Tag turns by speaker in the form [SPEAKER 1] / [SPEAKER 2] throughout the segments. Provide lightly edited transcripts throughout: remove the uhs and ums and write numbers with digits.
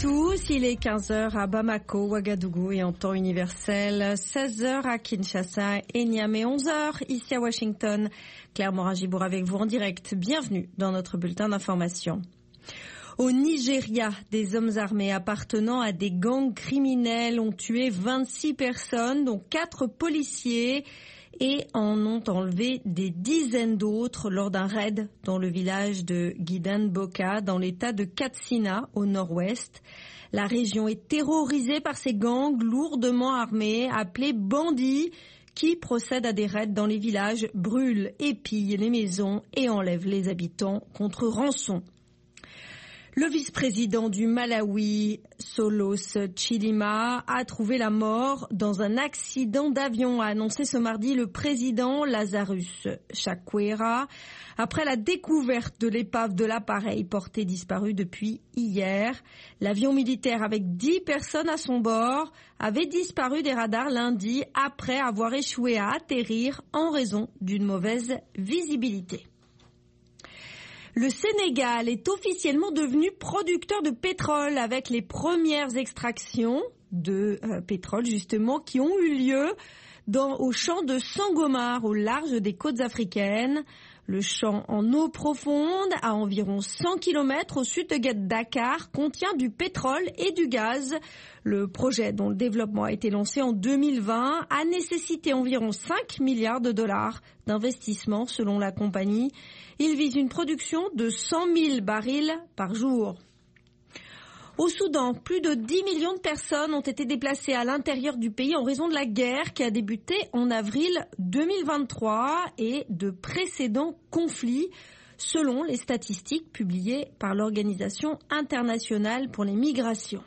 [SPEAKER 1] tous, il est 15h à Bamako, Ouagadougou et en temps universel, 16h à Kinshasa et Niamey, 11h ici à Washington. Claire Morin-Gibour avec vous en direct. Bienvenue dans notre bulletin d'information. Au Nigeria, des hommes armés appartenant à des gangs criminels ont tué 26 personnes, dont 4 policiers, et en ont enlevé des dizaines d'autres lors d'un raid dans le village de Gidan-Boka, dans l'état de Katsina, au nord-ouest. La région est terrorisée par ces gangs lourdement armés, appelés bandits, qui procèdent à des raids dans les villages, brûlent et pillent les maisons et enlèvent les habitants contre rançon. Le vice-président du Malawi, Solos Chilima, a trouvé la mort dans un accident d'avion, a annoncé ce mardi le président Lazarus Chakwera, après la découverte de l'épave de l'appareil porté disparu depuis hier. L'avion militaire avec 10 personnes à son bord avait disparu des radars lundi après avoir échoué à atterrir en raison d'une mauvaise visibilité. Le Sénégal est officiellement devenu producteur de pétrole avec les premières extractions de pétrole justement qui ont eu lieu au champ de Sangomar au large des côtes africaines. Le champ en eau profonde, à environ 100 km au sud de Dakar, contient du pétrole et du gaz. Le projet, dont le développement a été lancé en 2020, a nécessité environ 5 milliards de dollars d'investissement selon la compagnie. Il vise une production de 100 000 barils par jour. Au Soudan, plus de 10 millions de personnes ont été déplacées à l'intérieur du pays en raison de la guerre qui a débuté en avril 2023 et de précédents conflits, selon les statistiques publiées par l'Organisation internationale pour les migrations.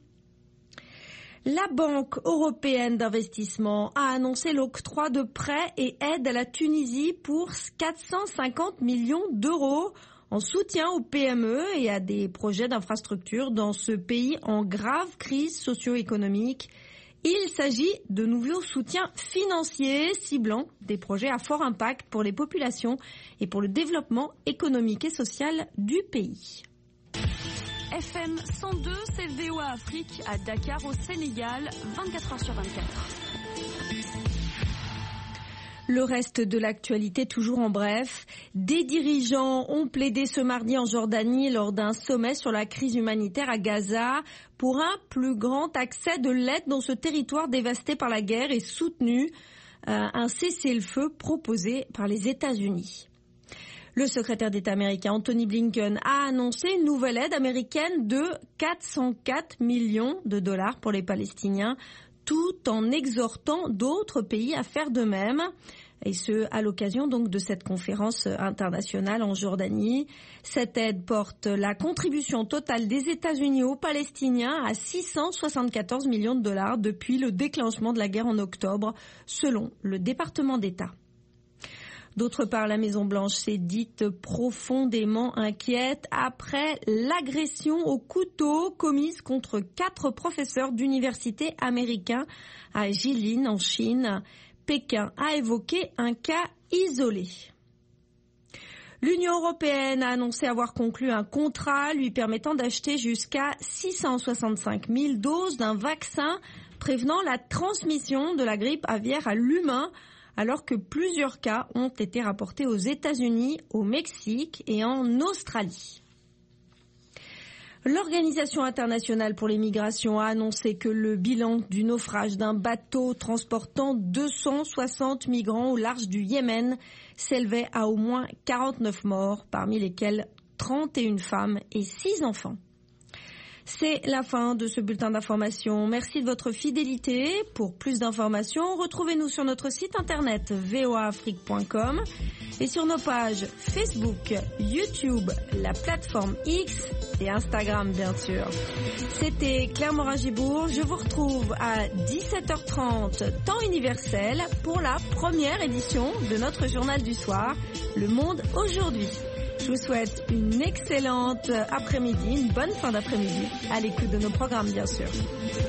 [SPEAKER 1] La Banque européenne d'investissement a annoncé l'octroi de prêts et aides à la Tunisie pour 450 millions d'euros en soutien aux PME et à des projets d'infrastructure dans ce pays en grave crise socio-économique. Il s'agit de nouveaux soutiens financiers ciblant des projets à fort impact pour les populations et pour le développement économique et social du pays.
[SPEAKER 2] FM 102, c'est VOA Afrique à Dakar au Sénégal, 24h sur 24.
[SPEAKER 1] Le reste de l'actualité toujours en bref. Des dirigeants ont plaidé ce mardi en Jordanie lors d'un sommet sur la crise humanitaire à Gaza pour un plus grand accès de l'aide dans ce territoire dévasté par la guerre et soutenu un cessez-le-feu proposé par les États-Unis. Le secrétaire d'État américain Anthony Blinken a annoncé une nouvelle aide américaine de 404 millions de dollars pour les Palestiniens, tout en exhortant d'autres pays à faire de même, et ce à l'occasion donc de cette conférence internationale en Jordanie. Cette aide porte la contribution totale des États-Unis aux Palestiniens à 674 millions de dollars depuis le déclenchement de la guerre en octobre, selon le département d'État. D'autre part, la Maison-Blanche s'est dite profondément inquiète après l'agression au couteau commise contre 4 professeurs d'université américains à Jilin, en Chine. Pékin a évoqué un cas isolé. L'Union européenne a annoncé avoir conclu un contrat lui permettant d'acheter jusqu'à 665 000 doses d'un vaccin prévenant la transmission de la grippe aviaire à l'humain, alors que plusieurs cas ont été rapportés aux États-Unis, au Mexique et en Australie. L'Organisation internationale pour les migrations a annoncé que le bilan du naufrage d'un bateau transportant 260 migrants au large du Yémen s'élevait à au moins 49 morts, parmi lesquels 31 femmes et 6 enfants. C'est la fin de ce bulletin d'information. Merci de votre fidélité. Pour plus d'informations, retrouvez-nous sur notre site internet voaafrique.com et sur nos pages Facebook, YouTube, la plateforme X et Instagram bien sûr. C'était Claire Morin-Gibour. Je vous retrouve à 17h30 temps universel pour la première édition de notre journal du soir, Le Monde aujourd'hui. Je vous souhaite une excellente après-midi, une bonne fin d'après-midi, à l'écoute de nos programmes bien sûr.